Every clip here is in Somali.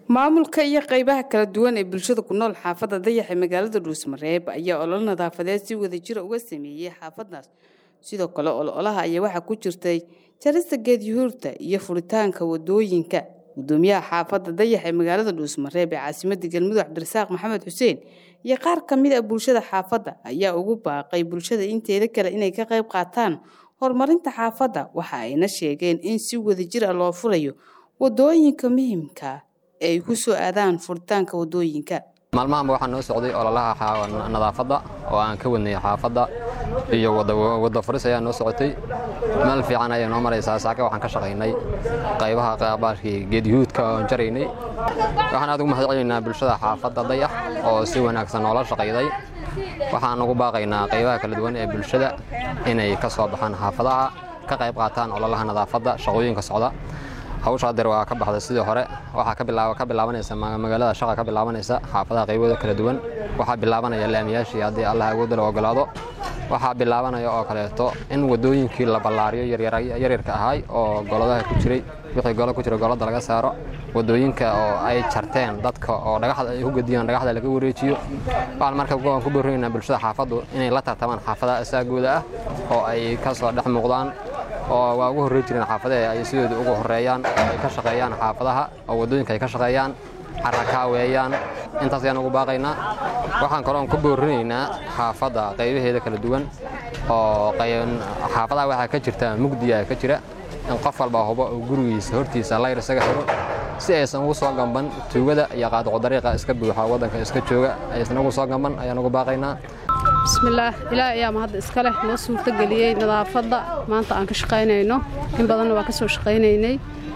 maamulka iyo qaybaha kala duwan ee bulshada ku nool xaafadda Dayax ee magaalada Dhuusamareeb ayaa olol nadaafadeed si wadajir uga sameeyay xaafadaas. Sidoo kale ololaha ayaa waxa ku jirtay jarista geed yuhuurta iyo furitaanka wadooyinka. Gudoomiyaha xaafadda Dayax ee magaalada Dhuusamareeb ee caasimadda Galmudug Cabdirasaaq Maxamed Xuseen iyo qaar ka mid ah bulshada xaafadda ayaa ugu baaqay bulshada inteeda kale inay ka qayb qaataan horumarinta xaafadda. Waxa ayna sheegeen in si wadajir ah loo furayo wadooyinka muhiimka ah ay ku soo aadaan furitaanka wadooyinka. maalmahan waxaan noo socday ololaha nadaafadda oo aan ka wadnay xaafadda iyo wada furis ayaa noo socotay. meel fiican ayay noo maraysaa. saaka waxaan ka shaqaynay qaybaha qaabashii geed yuhuudka oo jaraynay. waxaan aad ugu mahadcelinaynaa bulshada xaafadda Dayax oo si wanaagsan noola shaqayday. waxaan ugu baaqaynaa qaybaha kala duwan ee bulshada inay ka soo baxaan xaafadaha ka qayb qaataan ololaha nadaafadda shaqooyinka socda. hawsha dar waa ka baxday sidii hore. waxa ka bilaabanaysa magaalada shaqa ka bilaabanaysa xaafadaha qaybooda kala duwan. waxa bilaabanaya laamiyaashii haddii Allah awood loo ogolaado. waxa bilaabanaya oo kaleeto in wadooyinkii la ballaariyo yaryarka ahay oo goladaha ku jiray wixii golo ku jira golada laga saaro. wadooyinka oo ay jarteen dadka oo dhagaxda ay u gadiyaan dhagaxda laga wareejiyo. waxaan markaa ku boorinaynaa bulshada xaafaddu inay la tartamaan xaafadaha asaagooda ah oo ay ka soo dhex muuqdaan oo waa ugu horreey jireen xaafadaha ay sidooda ugu horeeyaan ay ka shaqeeyaan xaafadaha oo wadooyinka ay ka shaqeeyaan xarakaaweeyaan. intaas ayaan ugu baaqaynaa. waxaan kaloo ku boorinaynaa xaafadda qaybaheeda kala duwan oo xaafadaha waxaa ka jirta mugdiya ka jira in qof walba hubo gurigiisa hortiisa layr isaga xiro si aysan ugu soo gamban tuugada iyo qaadqo dariiqa iska buuxa wadanka iska jooga aysan ugu soo gamban ayaan ugu baaqaynaa. bismillaah ilaa ayaa mahad iska leh noo suurta galiyay nadaafadda maanta aan ka shaqaynayno in badan waa ka soo shaqaynaynay.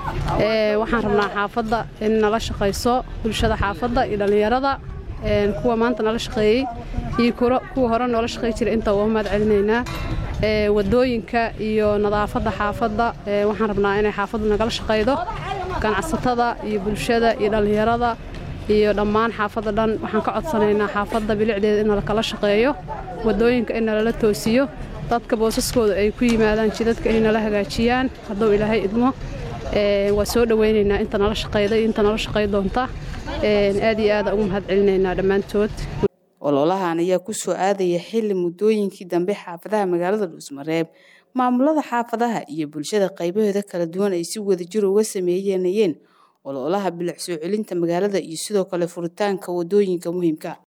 waxaan rabnaa xaafadda in nala shaqayso bulshada xaafadda iyo dhalinyarada kuwa maanta nala shaqeeyay iyo kuwa hore noola shaqeey jiray inta waa mahad celinaynaa. wadooyinka iyo nadaafadda xaafadda waxaan rabnaa inay xaafaddu nagala shaqaydo ganacsatada iyo bulshada iyo dhalinyarada iyo dhammaan xaafadda dhan. waxaan ka codsanaynaa xaafadda bilicdeeda in la kala shaqeeyo wadooyinka in la toosiyo dadka boosaskooda ay ku yimaadaan jidadka in la hagaajiyaan hadduu ilaahay idmo. waa soo dhaweynaynaa inta nala shaqeyday inta nala shaqey doonta aad iyo aad ugu mahad celinaynaa dhammaantood. ololahan ayaa ku soo aadaya xilli muddooyinkii dambe xaafadaha magaalada Dhuusamareeb maamulada xaafadaha iyo bulshada qaybaheeda kala duwan ay si wadajir uga sameeyeen ololaha bilic soo celinta magaalada iyo sidoo kale furitaanka wadooyinka muhiimka.